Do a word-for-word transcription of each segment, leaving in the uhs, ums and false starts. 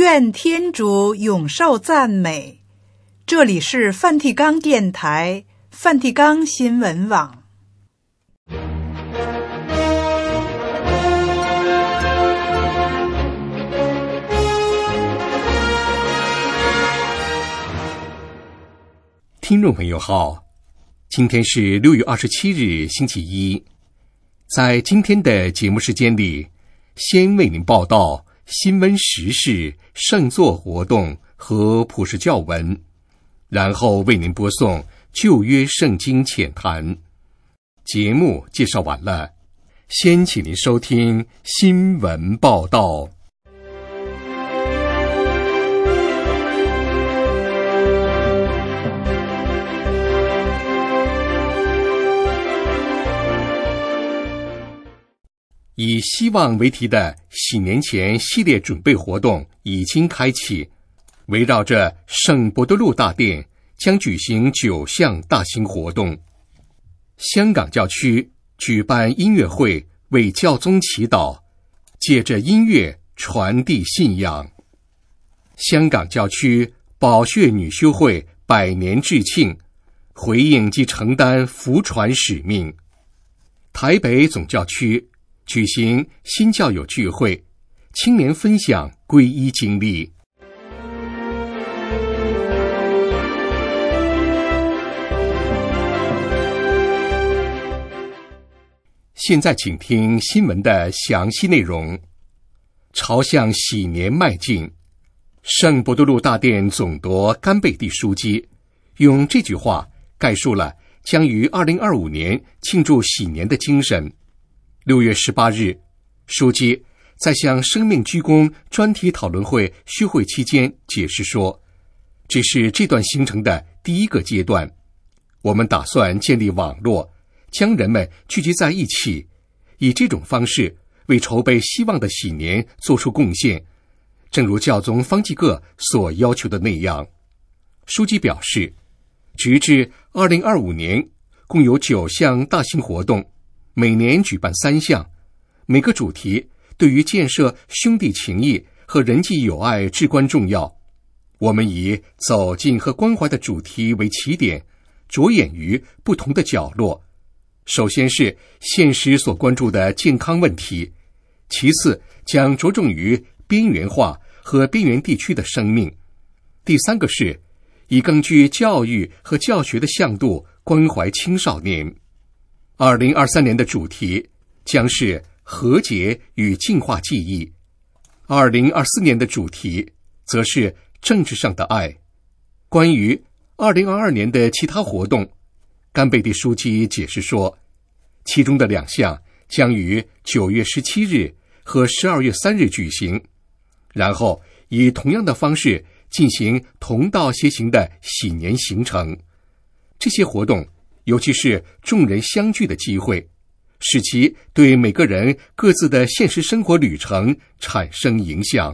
愿天主永受赞美。这里是梵蒂冈电台、梵蒂冈新闻网。 听众朋友好，今天是六月二十七日星期一。在今天的节目时间里，先为您报道新闻时事、圣座活动和普世教文，然后为您播送旧约圣经浅谈。节目介绍完了，先请您收听新闻报道。以希望为题的喜年前系列准备活动已经开启，围绕着圣伯多禄大殿将举行九项大型活动。香港教区举办音乐会为教宗祈祷，借着音乐传递信仰。香港教区宝血女修会百年致庆，回应及承担福传使命。台北总教区举行新教友聚会，青年分享皈依经历。现在请听新闻的详细内容。朝向喜年迈进，圣伯多禄大殿总铎甘贝蒂枢机用这句话概述了将于二零二五年庆祝喜年的精神。六月十八日，枢机在向生命居功专题讨论会续会期间解释说，这是这段行程的第一个阶段，我们打算建立网络，将人们聚集在一起，以这种方式为筹备希望的喜年做出贡献，正如教宗方济各所要求的那样。枢机表示，直至二零二五年共有九项大型活动，每年举办三项，每个主题对于建设兄弟情谊和人际友爱至关重要。我们以走进和关怀的主题为起点，着眼于不同的角落。首先是现实所关注的健康问题，其次将着重于边缘化和边缘地区的生命，第三个是以更具教育和教学的向度关怀青少年。二零二三年的主题将是和解与净化记忆，二零二四年的主题则是政治上的爱。关于二零二二年的其他活动，甘贝蒂枢机解释说，其中的两项将于九月十七日和十二月三日举行，然后以同样的方式进行同道协行的喜年行程。这些活动尤其是众人相聚的机会，使其对每个人各自的现实生活旅程产生影响。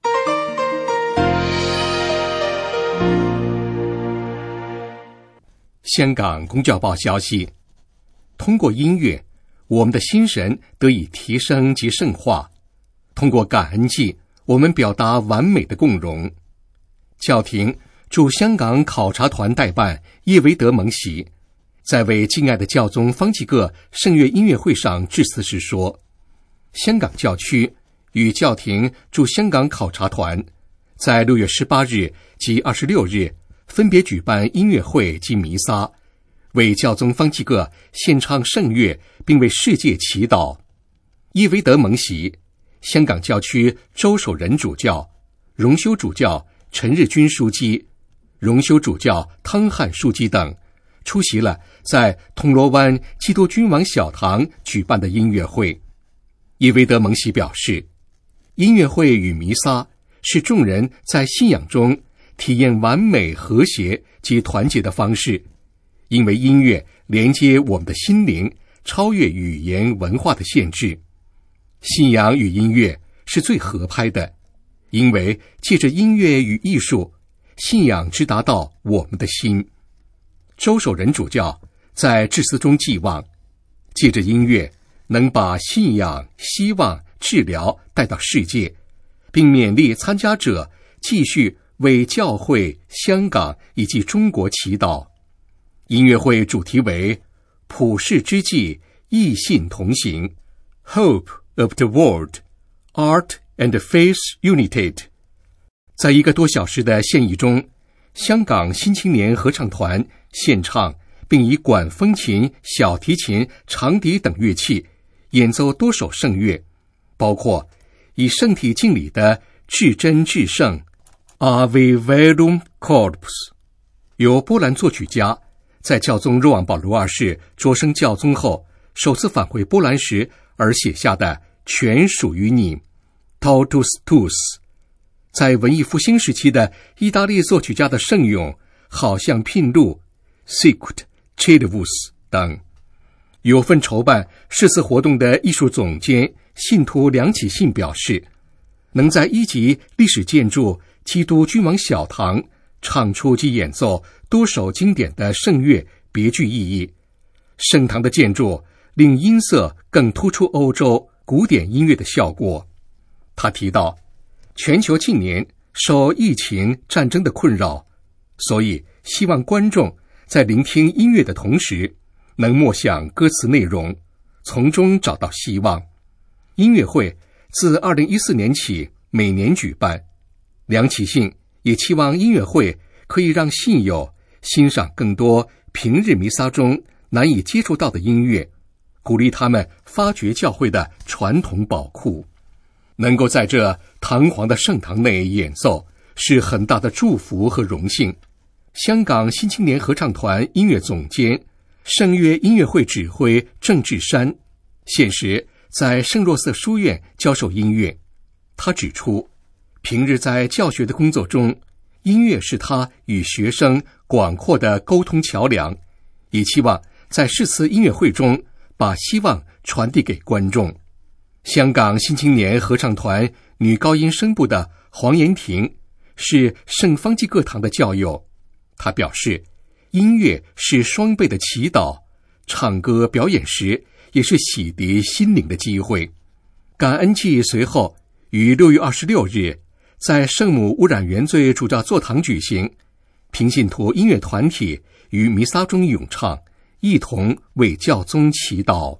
香港公教报消息，通过音乐，我们的心神得以提升及圣化；通过感恩祭，我们表达完美的共融。教廷驻香港考察团代办叶维德蒙喜在为敬爱的教宗方济各圣乐音乐会上致辞时说，香港教区与教廷驻香港考察团在六月十八日及二十六日分别举办音乐会及弥撒，为教宗方济各献唱圣乐，并为世界祈祷。叶维德蒙喜、香港教区周守仁主教、荣休主教陈日君枢机、荣休主教汤汉枢机等出席了在铜锣湾基督君王小堂举办的音乐会。叶维德蒙喜表示，音乐会与弥撒是众人在信仰中体验完美和谐及团结的方式，因为音乐连接我们的心灵，超越语言文化的限制。信仰与音乐是最合拍的，因为借着音乐与艺术，信仰直达到我们的心。周守仁主教在致辞中寄望，借着音乐能把信仰、希望、治疗带到世界，并勉励参加者继续为教会、香港以及中国祈祷。音乐会主题为普世之际，异信同行 Hope of the World, Art and Faith United。 在一个多小时的献艺中，香港新青年合唱团献唱，并以管风琴、小提琴、长笛等乐器演奏多首圣乐，包括以圣体敬礼的至真至圣 Ave Verum Corpus， 由波兰作曲家在教宗若望保禄二世擢升教宗后首次返回波兰时而写下的全属于你 Totus Tuus。 在文艺复兴时期的意大利作曲家的圣咏好像聘路 Sicut Cedevus 等。有份筹办是次活动的艺术总监信徒梁启信表示，能在一级历史建筑基督君王小堂唱出及演奏多首经典的圣乐，别具意义。圣堂的建筑令音色更突出欧洲古典音乐的效果。他提到，全球近年受疫情、战争的困扰，所以希望观众在聆听音乐的同时，能默想歌词内容，从中找到希望。音乐会自二零一四年起每年举办，梁启信也期望音乐会可以让信友欣赏更多平日弥撒中难以接触到的音乐，鼓励他们发掘教会的传统宝库。能够在这堂皇的圣堂内演奏，是很大的祝福和荣幸。香港新青年合唱团音乐总监、圣乐音乐会指挥郑志山现时在圣若瑟书院教授音乐。他指出，平日在教学的工作中，音乐是他与学生广阔的沟通桥梁，也期望在是次音乐会中把希望传递给观众。香港新青年合唱团女高音声部的黄妍婷是圣方济各堂的教友，她表示，音乐是双倍的祈祷，唱歌表演时也是洗涤心灵的机会。感恩祭随后于六月二十六日在圣母污染原罪主教座堂举行，平信徒音乐团体于弥撒中咏唱，一同为教宗祈祷。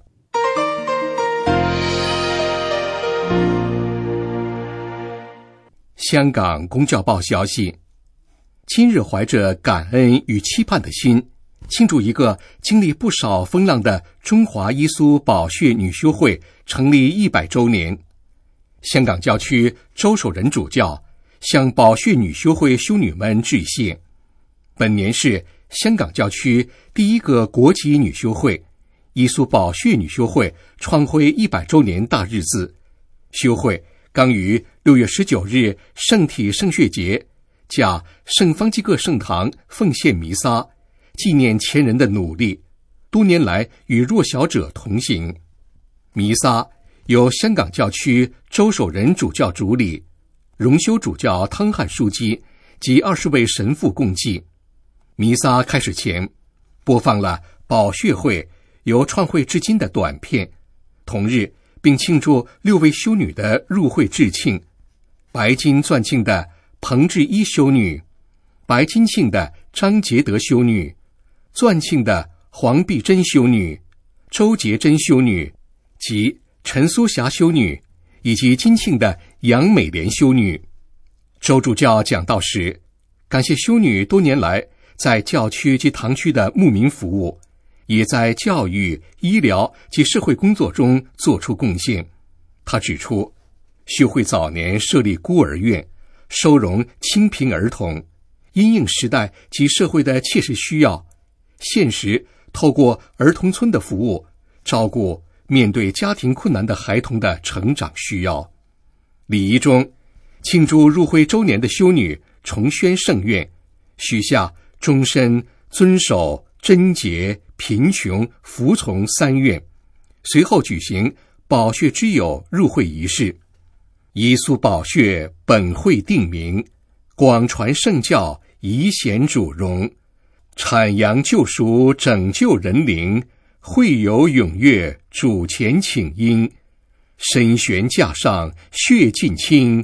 香港公教报消息，今日怀着感恩与期盼的心，庆祝一个经历不少风浪的中华耶稣宝血女修会成立一百周年。香港教区周守仁主教向宝血女修会修女们致谢。本年是香港教区第一个国际女修会，耶稣宝血女修会创会一百周年大日子。修会刚于六月十九日圣体圣血节，驾圣方济各圣堂奉献弥撒，纪念前人的努力，多年来与弱小者同行。弥撒由香港教区周守仁主教主理，荣休主教汤汉枢机及二十位神父共祭。弥撒开始前，播放了宝血会由创会至今的短片，同日并庆祝六位修女的入会致庆，白金钻庆的彭志一修女，白金庆的张杰德修女，钻庆的黄碧珍修女，周杰珍修女及陈苏霞修女，以及金庆的杨美莲修女。周主教讲道时，感谢修女多年来在教区及堂区的牧民服务，也在教育、医疗及社会工作中做出贡献。他指出，修会早年设立孤儿院，收容清贫儿童，因应时代及社会的切实需要，现时透过儿童村的服务，照顾面对家庭困难的孩童的成长需要。礼仪中，庆祝入会周年的修女重宣圣愿，许下终身遵守贞洁、贫穷、服从三愿，随后举行宝血之友入会仪式。耶稣宝血本会定名，广传圣教，以显主荣，阐扬救赎，拯救人灵，会友踊跃，主前请缨，身悬架上，血浸清，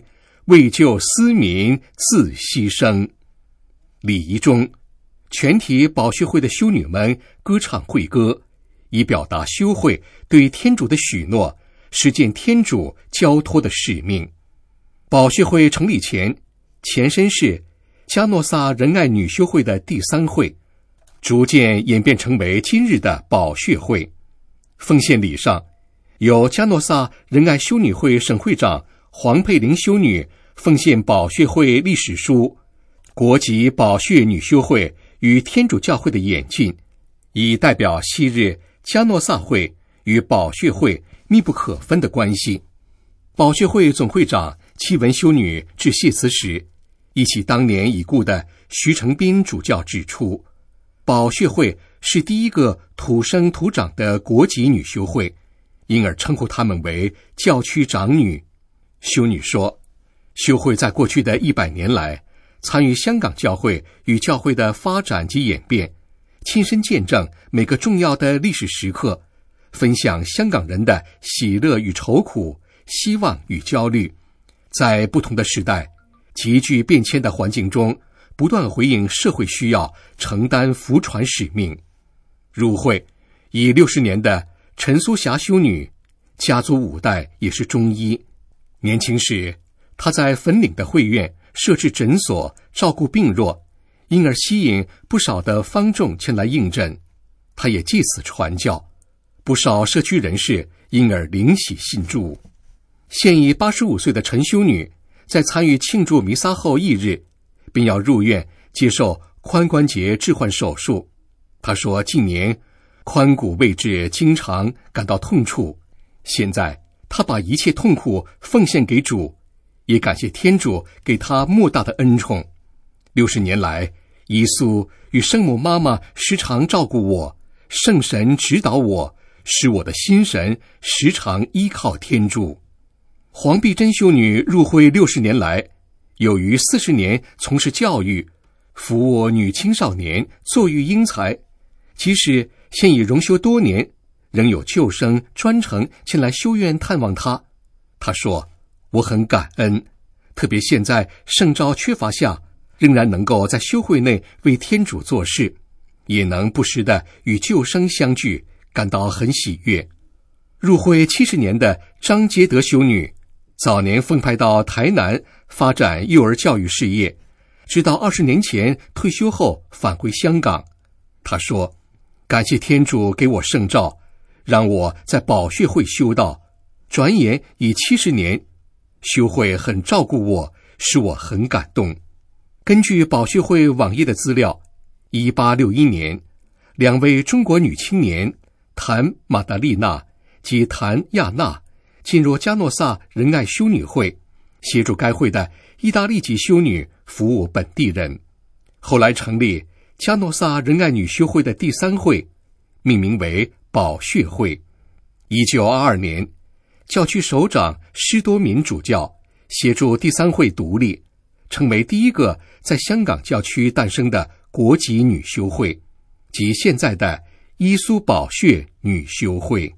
为救私民自牺牲。礼仪中，全体保血会的修女们歌唱会歌，以表达修会对天主的许诺，实践天主交托的使命。保血会成立前，前身是加诺萨仁爱女修会的第三会，逐渐演变成为今日的保血会。奉献礼上，由加诺萨仁爱修女会省会长黄佩玲修女奉献保血会历史书《国际保血女修会与天主教会的演进》，以代表昔日加诺萨会与保血会密不可分的关系。保血会总会长戚文修女致谢词时，忆起当年已故的徐成斌主教指出，保血会是第一个土生土长的国籍女修会，因而称呼她们为教区长女。修女说，修会在过去的一百年来，参与香港教会与教会的发展及演变，亲身见证每个重要的历史时刻，分享香港人的喜乐与愁苦、希望与焦虑，在不同的时代、急剧变迁的环境中，不断回应社会需要，承担福传使命。入会已六十年的陈苏霞修女，家族五代也是中医。年轻时，她在粉岭的会院设置诊所，照顾病弱，因而吸引不少的方众前来应诊。她也借此传教，不少社区人士因而灵喜信主。现已八十五岁的陈修女，在参与庆祝弥撒后翌日，便要入院接受髋关节置换手术。她说，近年髋骨位置经常感到痛楚，现在她把一切痛苦奉献给主，也感谢天主给她莫大的恩宠。六十年来，耶稣与圣母妈妈时常照顾我，圣神指导我，使我的心神时常依靠天主。黄碧珍修女入会六十年来，有逾四十年从事教育，服务女青少年，作育英才。即使现已荣休多年，仍有旧生专程前来修院探望她。她说，我很感恩，特别现在圣召缺乏下，仍然能够在修会内为天主做事，也能不时地与旧生相聚，感到很喜悦。入会七十年的张杰德修女，早年奉派到台南发展幼儿教育事业，直到二十年前退休后返回香港。她说，感谢天主给我圣召，让我在保血会修道，转眼已七十年，修会很照顾我，使我很感动。根据保血会网页的资料，一八六一年，两位中国女青年谭玛达丽娜及谭亚娜进入加诺萨仁爱修女会，协助该会的意大利籍修女服务本地人。后来成立加诺萨仁爱女修会的第三会，命名为保血会。一九二二年，教区首长施多敏主教协助第三会独立，成为第一个在香港教区诞生的国籍女修会，即现在的耶稣保血女修会。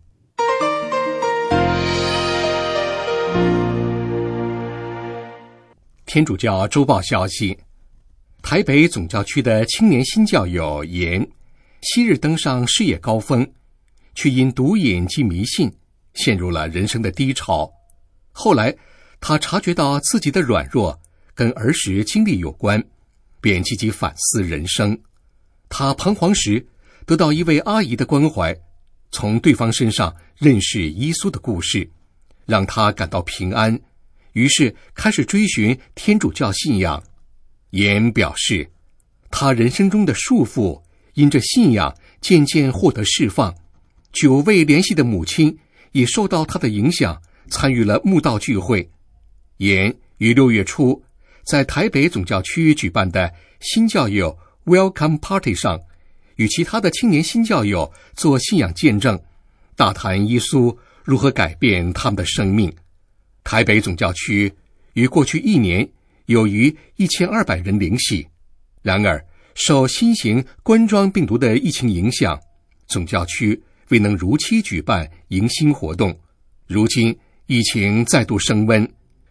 天主教周报消息，台北总教区的青年新教友严，昔日登上事业高峰，却因毒瘾及迷信陷入了人生的低潮。后来他察觉到自己的软弱跟儿时经历有关，便积极反思人生。他彷徨时得到一位阿姨的关怀，从对方身上认识耶稣的故事，让他感到平安，于是开始追寻天主教信仰。严表示，他人生中的束缚因着信仰渐渐获得释放，久未联系的母亲也受到他的影响，参与了慕道聚会。严于六月初在台北总教区举办的新教友 Welcome Party 上，与其他的青年新教友做信仰见证，大谈耶稣如何改变他们的生命。台北总教区于过去一年有逾一千二百人领洗。然而受新型冠状病毒的疫情影响，总教区未能如期举办迎新活动。如今疫情再度升温，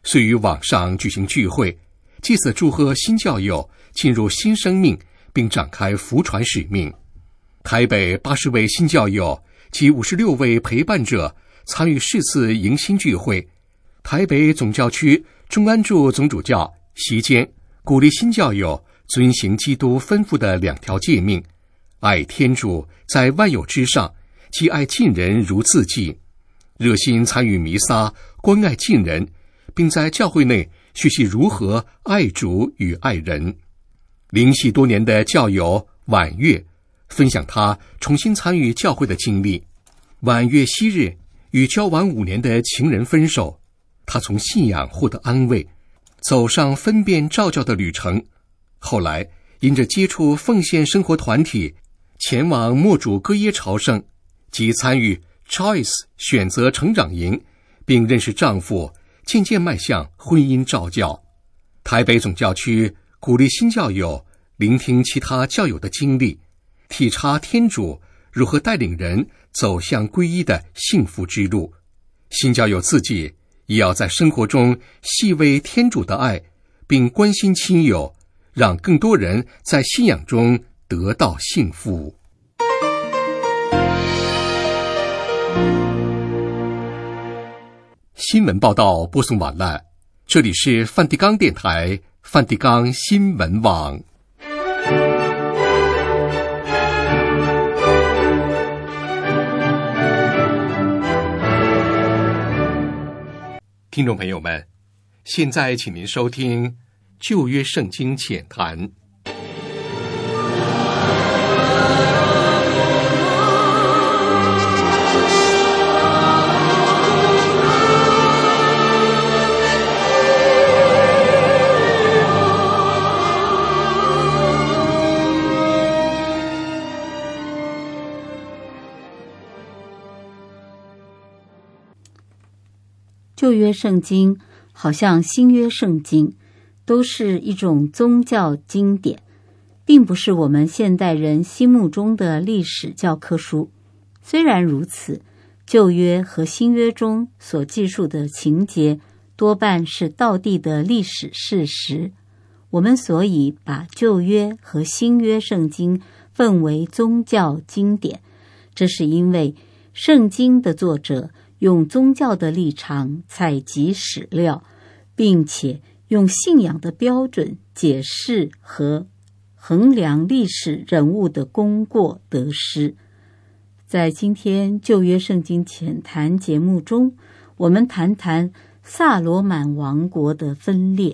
遂于网上举行聚会，借此祝贺新教友进入新生命，并展开福传使命。台北八十位新教友及五十六位陪伴者参与是次迎新聚会。台北总教区中安柱总主教席间鼓励新教友遵行基督吩咐的两条诫命：爱天主在万有之上，即爱近人如自己。热心参与弥撒，关爱近人，并在教会内学习如何爱主与爱人。灵系多年的教友婉月分享他重新参与教会的经历。婉月昔日与交往五年的情人分手，他从信仰获得安慰，走上分辨召教的旅程。后来因着接触奉献生活团体，前往默主歌耶朝圣及参与 Choice 选择成长营，并认识丈夫，渐渐迈向婚姻召教。台北总教区鼓励新教友聆听其他教友的经历，体察天主如何带领人走向皈依的幸福之路。新教友自己也要在生活中细味天主的爱，并关心亲友，让更多人在信仰中得到幸福。新闻报道播送完了，这里是梵蒂冈电台梵蒂冈新闻网。听众朋友们，现在请您收听旧约圣经浅谈。 旧约圣经好像新约圣经，都是一种宗教经典，并不是我们现代人心目中的历史教科书。虽然如此，旧约和新约中所记述的情节多半是道地的历史事实。我们所以把旧约和新约圣经分为宗教经典，这是因为圣经的作者用宗教的立场采集史料，并且用信仰的标准解释和衡量历史人物的功过得失。在今天旧约圣经浅谈节目中，我们谈谈萨罗满王国的分裂。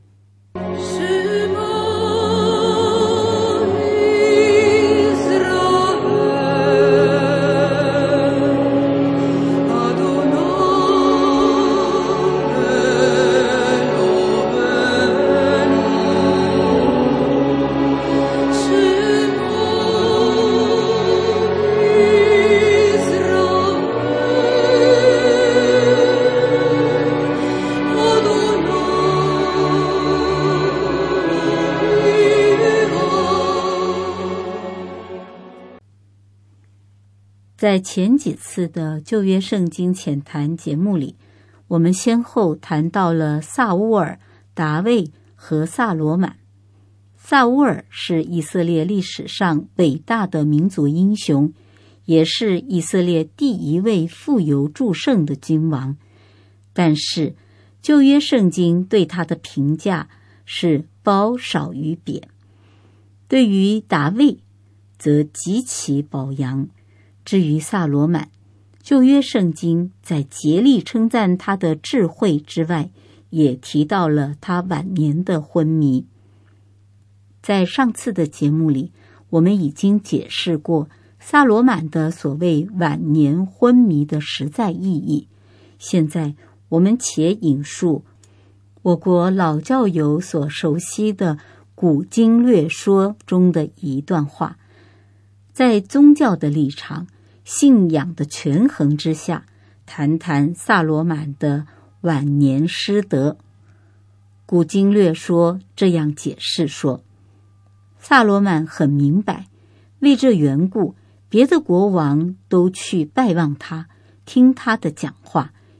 在前几次的旧约圣经浅谈节目里，我们先后谈到了撒乌尔、达卫和萨罗满。撒乌尔是以色列历史上伟大的民族英雄，也是以色列第一位富有祝圣的君王。但是旧约圣经对他的评价是褒少于贬。对于达卫则极其褒扬。至于萨罗满，旧约圣经在竭力称赞他的智慧之外，也提到了他晚年的昏迷。在上次的节目里，我们已经解释过萨罗满的所谓晚年昏迷的实在意义。现在我们且引述我国老教友所熟悉的古今略说中的一段话。在宗教的立场、信仰的权衡之下，谈谈萨罗满的晚年失德。古今略说这样解释说，萨罗满很明白，为这缘故，别的国王都去拜望他，听他的讲话，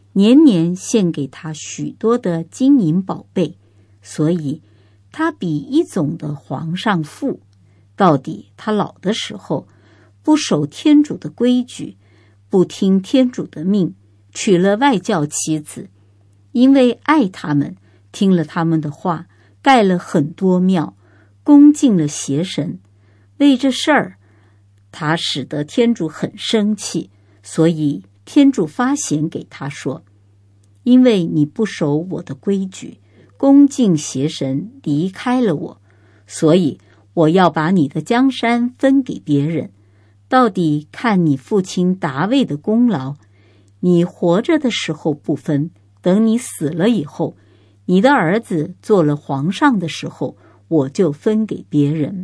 年年献给他许多的金银宝贝，所以他比一种的皇上富。到底他老的时候，不守天主的规矩，不听天主的命，娶了外教妻子，因为爱他们，听了他们的话，盖了很多庙，恭敬了邪神。为这事儿，他使得天主很生气，所以天主发显给他说，因为你不守我的规矩，恭敬邪神，离开了我，所以我要把你的江山分给别人，到底看你父亲达味的功劳。你活着的时候不分，等你死了以后，你的儿子做了皇上的时候，我就分给别人。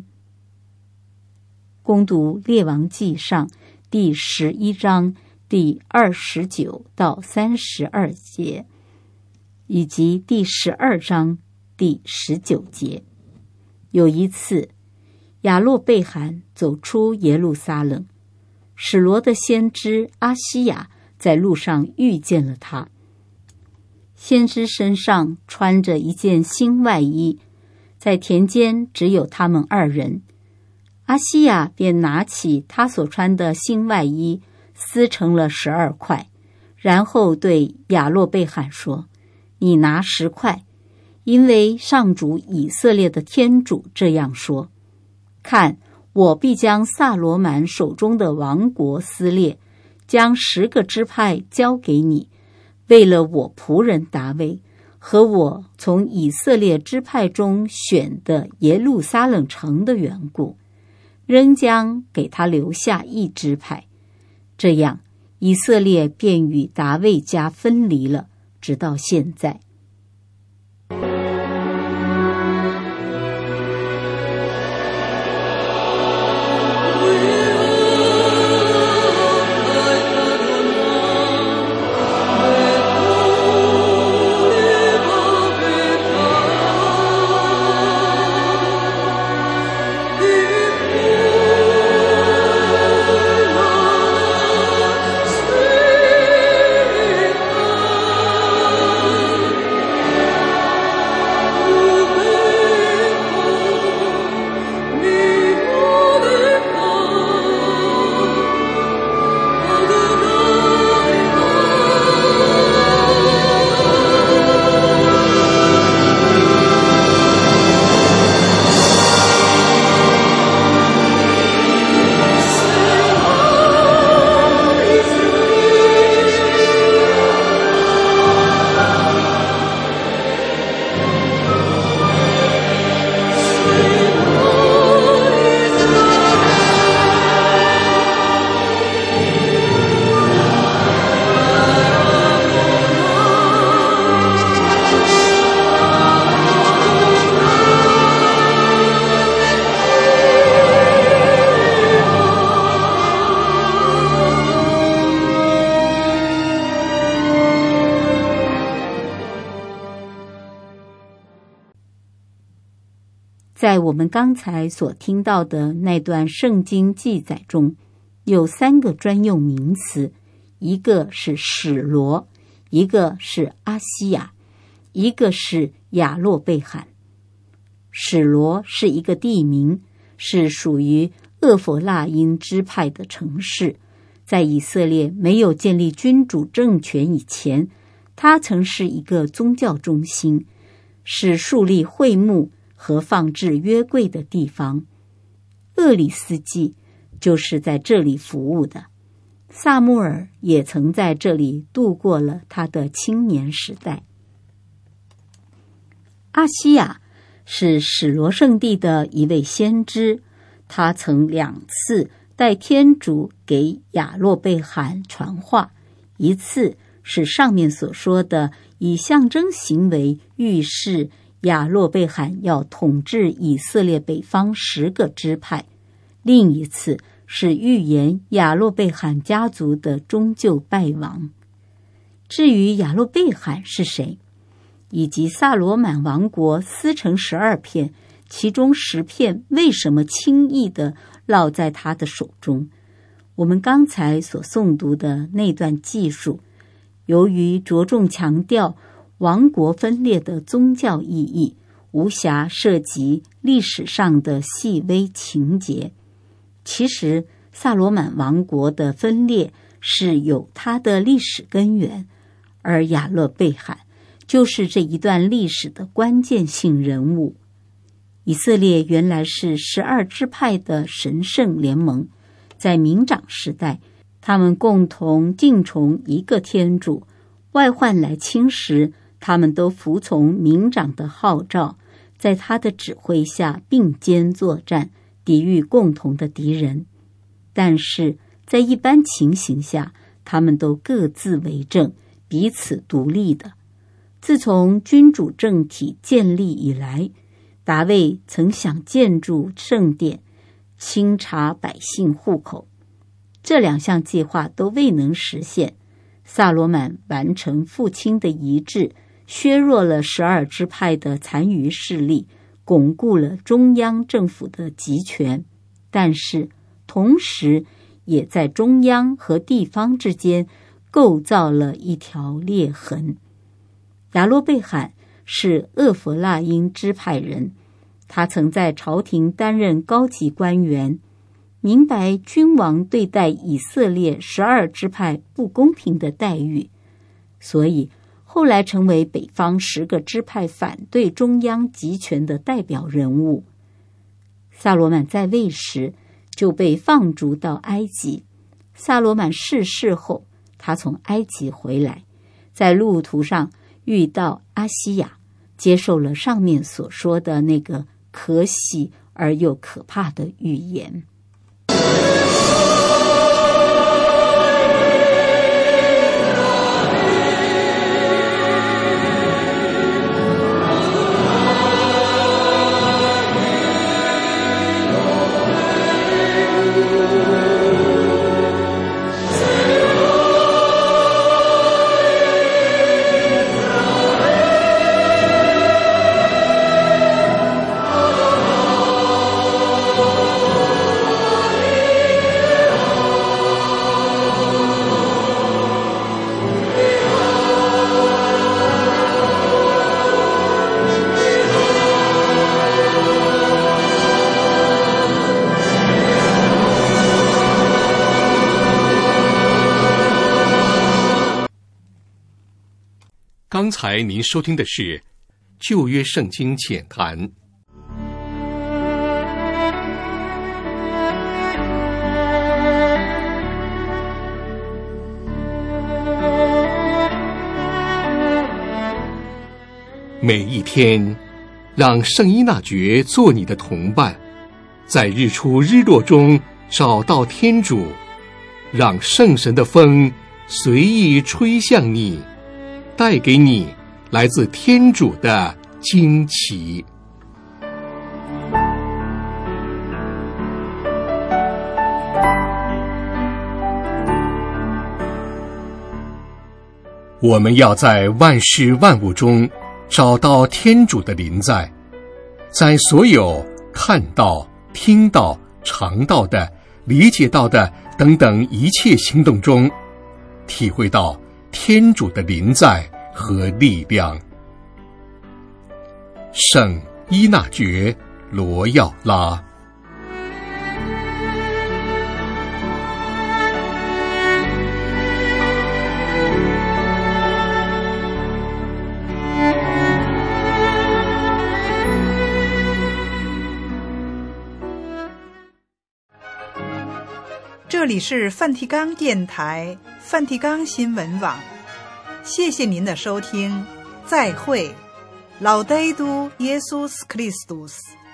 攻读列王纪上第十一章第二十九到三十二节，以及第十二章第十九节。有一次，亚洛贝罕走出耶路撒冷，史罗的先知阿西亚在路上遇见了他。先知身上穿着一件新外衣，在田间只有他们二人。阿西亚便拿起他所穿的新外衣，撕成了十二块，然后对亚洛贝罕说，你拿十块，因为上主以色列的天主这样说，看，我必将萨罗满手中的王国撕裂，将十个支派交给你，为了我仆人达味和我从以色列支派中选的耶路撒冷城的缘故，仍将给他留下一支派。这样，以色列便与达味家分离了，直到现在。在我们刚才所听到的那段圣经记载中，有三个专用名词，一个是史罗，一个是阿西亚，一个是亚洛贝罕。史罗是一个地名，是属于厄弗拉因支派的城市。在以色列没有建立君主政权以前，它曾是一个宗教中心，是树立会幕和放置约柜的地方。厄里斯记就是在这里服务的，撒母耳也曾在这里度过了他的青年时代。阿西亚是史罗圣地的一位先知，他曾两次带天主给亚洛贝罕传话，一次是上面所说的以象征行为预示亚洛贝罕要统治以色列北方十个支派，另一次是预言亚洛贝罕家族的终究败亡。至于亚洛贝罕是谁，以及萨罗满王国撕成十二片，其中十片为什么轻易地落在他的手中，我们刚才所诵读的那段记述由于着重强调王国分裂的宗教意义，无暇涉及历史上的细微情节。其实萨罗满王国的分裂是有它的历史根源，而亚勒贝罕就是这一段历史的关键性人物。以色列原来是十二支派的神圣联盟，在民长时代，他们共同敬崇一个天主，外患来侵蚀，他们都服从民长的号召，在他的指挥下并肩作战，抵御共同的敌人。但是在一般情形下，他们都各自为政，彼此独立的。自从君主政体建立以来，达味曾想建筑圣殿，清查百姓户口，这两项计划都未能实现。萨罗满完成父亲的遗志，削弱了十二支派的残余势力，巩固了中央政府的集权，但是同时也在中央和地方之间构造了一条裂痕。亚罗贝罕是厄弗拉因支派人，他曾在朝廷担任高级官员，明白君王对待以色列十二支派不公平的待遇，所以后来成为北方十个支派反对中央集权的代表人物。萨罗满在位时就被放逐到埃及，萨罗满逝世后，他从埃及回来，在路途上遇到阿西亚，接受了上面所说的那个可喜而又可怕的预言。 刚才您收听的是旧约圣经浅谈。每一天，让圣依纳爵做你的同伴，在日出日落中找到天主，让圣神的风随意吹向你，带给你来自天主的惊奇。我们要在万事万物中找到天主的临在，在所有看到、听到、尝到的、理解到的等等一切行动中，体会到天主的临在和力量。圣依纳爵罗耀拉。 这里是梵蒂冈电台梵蒂冈新闻网，谢谢您的收听，再会。Laudetur Jesus Christus。